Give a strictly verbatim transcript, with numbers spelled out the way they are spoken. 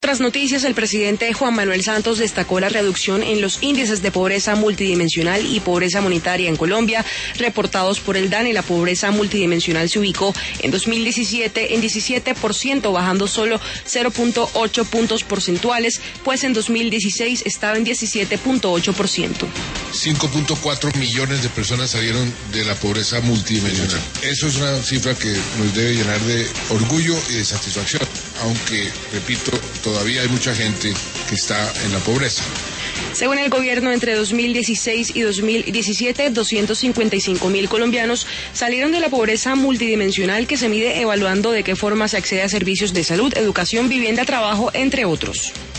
Tras noticias, el presidente Juan Manuel Santos destacó la reducción en los índices de pobreza multidimensional y pobreza monetaria en Colombia reportados por el DANE. La pobreza multidimensional se ubicó en dos mil diecisiete en diecisiete por ciento, bajando solo cero punto ocho puntos porcentuales, pues en dos mil dieciséis estaba en diecisiete punto ocho por ciento. cinco punto cuatro millones de personas salieron de la pobreza multidimensional. Eso es una cifra que nos debe llenar de orgullo y de satisfacción, aunque, repito, todavía hay mucha gente que está en la pobreza. Según el gobierno, entre dos mil dieciséis y dos mil diecisiete, doscientos cincuenta y cinco mil colombianos salieron de la pobreza multidimensional, que se mide evaluando de qué forma se accede a servicios de salud, educación, vivienda, trabajo, entre otros.